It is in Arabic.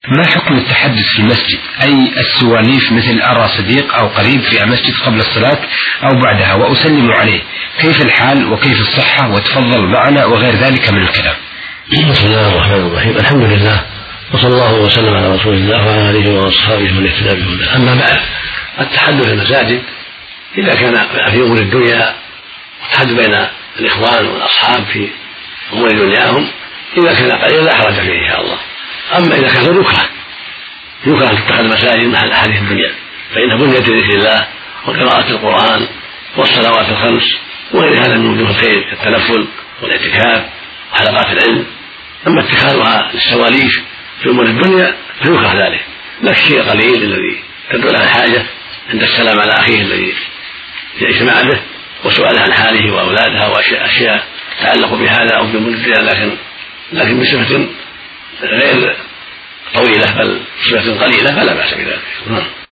ما حكم التحدث في المسجد، أي السواليف، مثل أرى صديق أو قريب في المسجد قبل الصلاة أو بعدها وأسلم عليه، كيف الحال وكيف الصحة وتفضل معنا وغير ذلك من الكلام؟ بسم الله الرحمن الرحيم، الحمد لله وصلى الله وسلم على رسول الله وعلى آله وأصحابه من اهتدى بهداه. أما بعد، التحدث في المساجد إذا كان في أمور الدنيا والتحدث بين الإخوان والأصحاب في أمور دنياهم إذا كان قليلا لا حرج فيه إن شاء الله. أما إذا كان يكره أن تتخذ المساجد محل أحاديث الدنيا، فإنها بنيت لذكر الله وقراءة القرآن والصلوات الخمس وغير هذا من وجوه الخير كالتنفل والاعتكاف وحلقات العلم. أما اتخاذها للسواليف في أمور الدنيا فيكره ذلك، لكن الشيء القليل الذي تدعو له الحاجة عند السلام على أخيه الذي اجتمع به وسؤاله عن حاله وأولادها وأشياء تعلق بهذا أو بأمور الدنيا، لكن بصفة غير طويلة بل صفة قليلة فلا بأس بذلك.